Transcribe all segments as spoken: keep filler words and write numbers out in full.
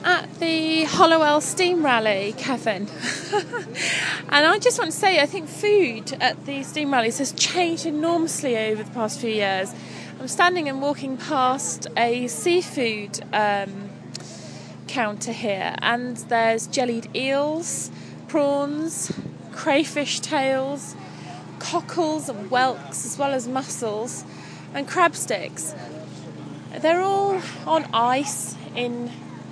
at the Hollowell Steam Rally, Kevin. And I just want to say, I think food at the steam rallies has changed enormously over the past few years. I'm standing and walking past a seafood um, counter here, and there's jellied eels, prawns, crayfish tails, cockles and whelks, as well as mussels, and crab sticks. They're all on ice in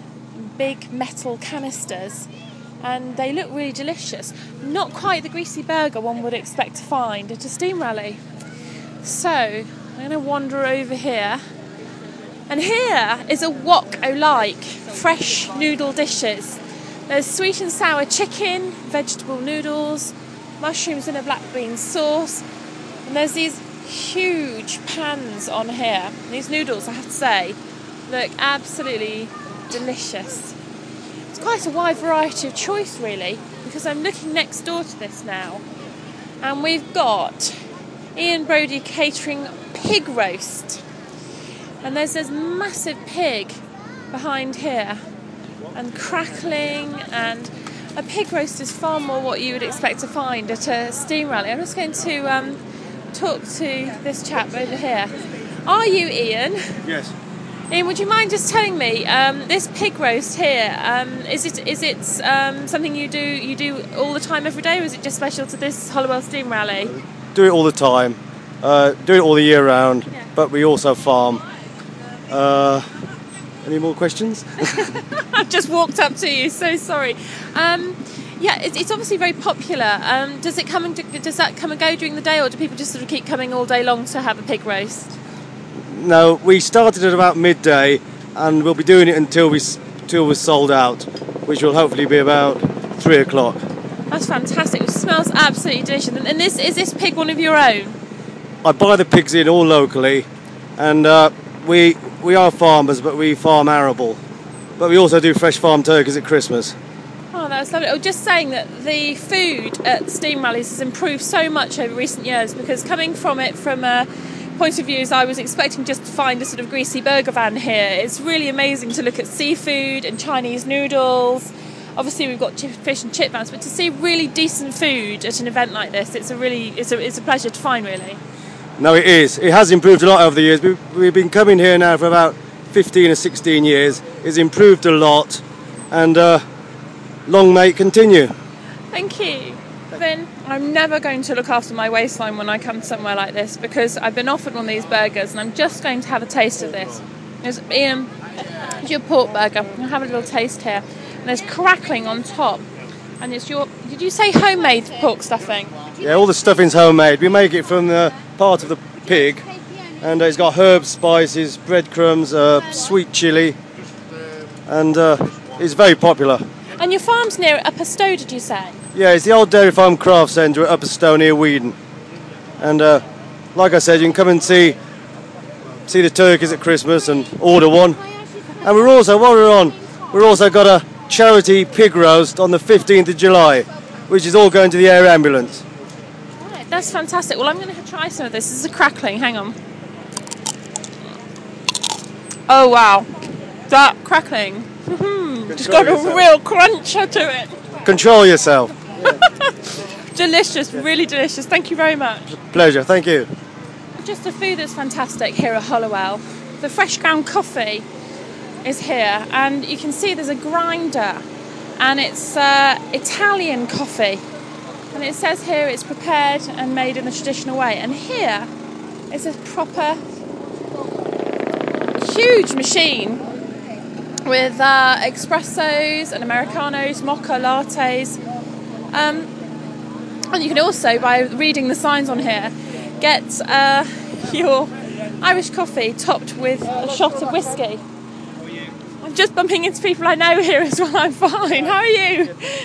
big metal canisters, and they look really delicious. Not quite the greasy burger one would expect to find at a steam rally. So I'm going to wander over here, and here is a wok o' like fresh noodle dishes. There's sweet and sour chicken, vegetable noodles, mushrooms in a black bean sauce, and there's these huge pans on here. These noodles, I have to say, look absolutely delicious. It's quite a wide variety of choice, really, because I'm looking next door to this now, and we've got Ian Brody catering pig roast, and there's this massive pig behind here, and crackling, and a pig roast is far more what you would expect to find at a steam rally. I'm just going to um, talk to this chap over here. Are you Ian? Yes. Ian, would you mind just telling me, um, this pig roast here, um, is it is it um, something you do you do all the time every day, or is it just special to this Hollowell Steam Rally? Do it all the time. Uh, do it all the year round, yeah. But we also farm. Uh, any more questions? I've just walked up to you, so sorry. Um, yeah, it's, it's obviously very popular. Um, does it come and does that come and go during the day, or do people just sort of keep coming all day long to have a pig roast? No, we started at about midday, and we'll be doing it until we until we're sold out, which will hopefully be about three o'clock. That's fantastic. It smells absolutely delicious. And this is this pig one of your own? I buy the pigs in all locally, and uh, we we are farmers, but we farm arable. But we also do fresh farm turkeys at Christmas. Oh, that's lovely. I was just saying that the food at steam rallies has improved so much over recent years, because coming from it from a point of view as I was expecting just to find a sort of greasy burger van here, it's really amazing to look at seafood and Chinese noodles. Obviously we've got fish and chip vans, but to see really decent food at an event like this, it's a really it's a, it's a pleasure to find, really. No, it is. It has improved a lot over the years. We've, we've been coming here now for about fifteen or sixteen years. It's improved a lot, and uh, long may it continue. Thank you. Then I'm never going to look after my waistline when I come somewhere like this, because I've been offered one of these burgers, and I'm just going to have a taste of this. There's Ian, it's your pork burger. I'll have a little taste here. And there's crackling on top, and it's your, did you say homemade pork stuffing? Yeah, all the stuffing's homemade. We make it from the part of the pig, and uh, it's got herbs, spices, breadcrumbs, uh, sweet chilli, and uh, it's very popular. And your farm's near Upper Stowe, did you say? Yeah, it's the old Dairy Farm Craft Centre at Upper Stowe near Weedon. And uh, like I said, you can come and see see the turkeys at Christmas and order one. And we're also, while we're on, we've also got a charity pig roast on the fifteenth of July, which is all going to the air ambulance. Right, that's fantastic. Well, I'm going to try some of this. This is a crackling. Hang on. Oh, wow. That crackling. Just got a real cruncher to it. Control yourself. Delicious, really delicious. Thank you very much. Pleasure, thank you. Just the food is fantastic here at Hollowell. The fresh ground coffee is here, and you can see there's a grinder, and it's uh, Italian coffee. And it says here it's prepared and made in the traditional way. And here is a proper huge machine with uh, espressos and Americanos, mocha lattes. Um, and you can also, by reading the signs on here, get uh, your Irish coffee topped with a shot of whiskey. I'm just bumping into people I know here as well. I'm fine. How are you?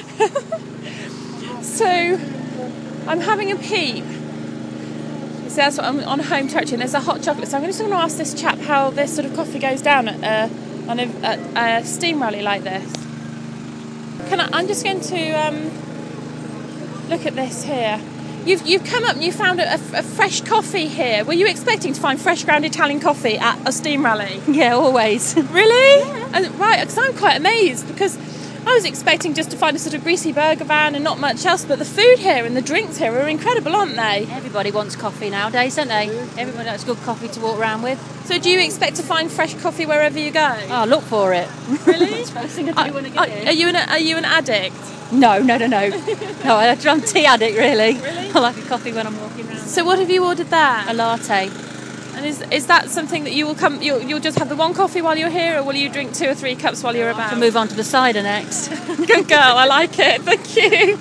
So, I'm having a peep. So that's what I'm on home territory, and there's a hot chocolate. So I'm just going to ask this chap how this sort of coffee goes down at a, on a, at a steam rally like this. Can I, I'm just going to um, look at this here. You've you've come up and you found a, a fresh coffee here. Were you expecting to find fresh ground Italian coffee at a steam rally? Yeah, always. Really? Uh, right, because I'm quite amazed because I was expecting just to find a sort of greasy burger van and not much else, but the food here and the drinks here are incredible, aren't they? Everybody wants coffee nowadays, don't they? Everybody likes good coffee to walk around with. So do you expect to find fresh coffee wherever you go? Oh, look for it. Really? It's the first thing I do when I get are, here. are you an Are you an addict? No, no, no, no. No, I'm a tea addict, really. Really? I like a coffee when I'm walking around. So what have you ordered there? A latte. And is is that something that you will come? You'll, you'll just have the one coffee while you're here, or will you drink two or three cups while you're about? To move on to the cider next. Good girl, I like it. Thank you.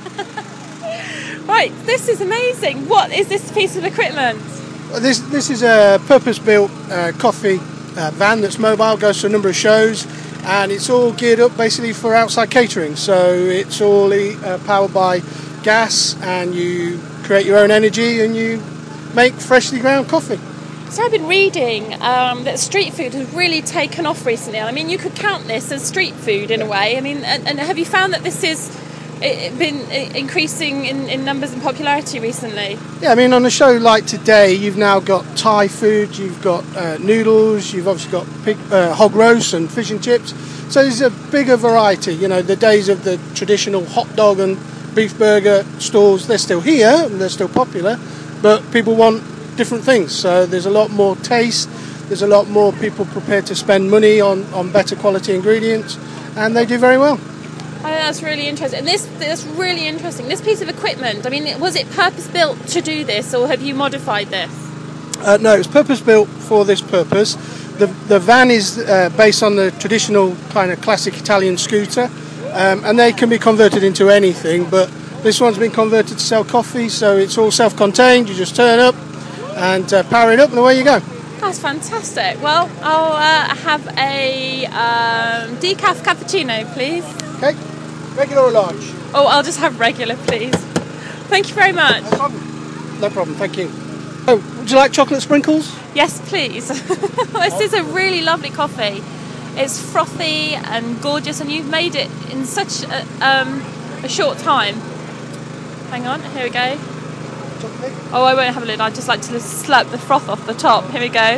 Right, this is amazing. What is this piece of equipment? This this is a purpose-built uh, coffee uh, van that's mobile, goes to a number of shows, and it's all geared up basically for outside catering. So it's all uh, powered by gas, and you create your own energy and you make freshly ground coffee. So I've been reading um, that street food has really taken off recently. I mean, you could count this as street food in a way. I mean, and, and have you found that this has been increasing in, in numbers and popularity recently? Yeah, I mean, on a show like today, you've now got Thai food, you've got uh, noodles, you've obviously got pig, uh, hog roast and fish and chips. So there's a bigger variety. You know, the days of the traditional hot dog and beef burger stalls, they're still here and they're still popular, but people want different things. So there's a lot more taste, there's a lot more people prepared to spend money on, on better quality ingredients, and they do very well. I think that's really interesting. And this that's really interesting. This piece of equipment, I mean, was it purpose built to do this, or have you modified this? Uh, no, it's purpose built for this purpose. The the van is uh, based on the traditional kind of classic Italian scooter, um, and they can be converted into anything, but this one's been converted to sell coffee, so it's all self-contained. You just turn up and uh, power it up, and away you go. That's fantastic. Well, I'll uh, have a um, decaf cappuccino, please. Okay, regular or large? Oh, I'll just have regular, please. Thank you very much. No problem. No problem, thank you. Oh, would you like chocolate sprinkles? Yes, please. This is a really lovely coffee. It's frothy and gorgeous, and you've made it in such a, um, a short time. Hang on, here we go. Oh, I won't have a lid. I'd just like to slurp the froth off the top. Here we go.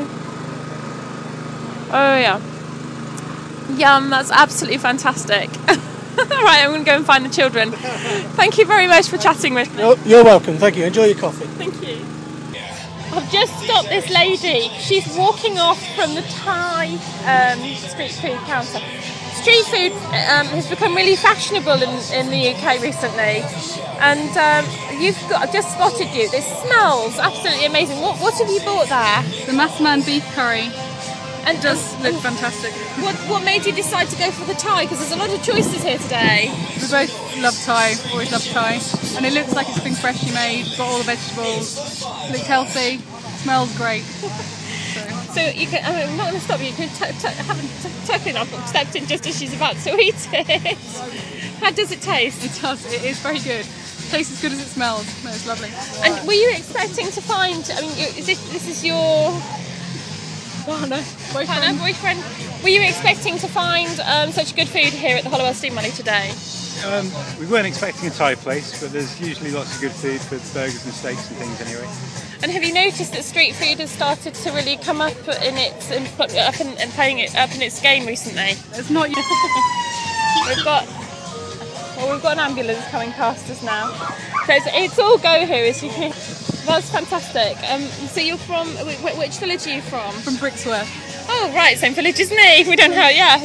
Oh, yeah. Yum, that's absolutely fantastic. Right, I'm going to go and find the children. Thank you very much for chatting with me. You're, you're welcome. Thank you. Enjoy your coffee. Thank you. I've just stopped this lady. She's walking off from the Thai um, street food counter. Street food um, has become really fashionable in, in the U K recently. And um, you've got, I've just spotted you. This smells absolutely amazing. What what have you bought there? The Massaman beef curry. And It does and, look and fantastic. What what made you decide to go for the Thai? Because there's a lot of choices here today. We both love Thai, always love Thai. And it looks like it's been freshly made, got all the vegetables, looks healthy, smells great. So, So you can, I'm not going to stop you. You can t- t- have a tuck in. I've stepped in just as she's about to eat it. How does it taste? it does, it is very good. Tastes as good as it smells. No, it's lovely. And were you expecting to find? I mean, you- is this this is your Partner, boyfriend. partner, boyfriend? Were you expecting to find um, such good food here at the Hollowell Steam Rally today? Um, we weren't expecting a Thai place, but there's usually lots of good food for burgers and steaks and things anyway. And have you noticed that street food has started to really come up in its in, up in, and playing it up in its game recently? It's not We've got well, we've got an ambulance coming past us now. So it's, it's all go here, as you can. That's fantastic. Um, so you're from wh- which village are you from? from Brixworth. Oh right, same village as me. We don't have yeah.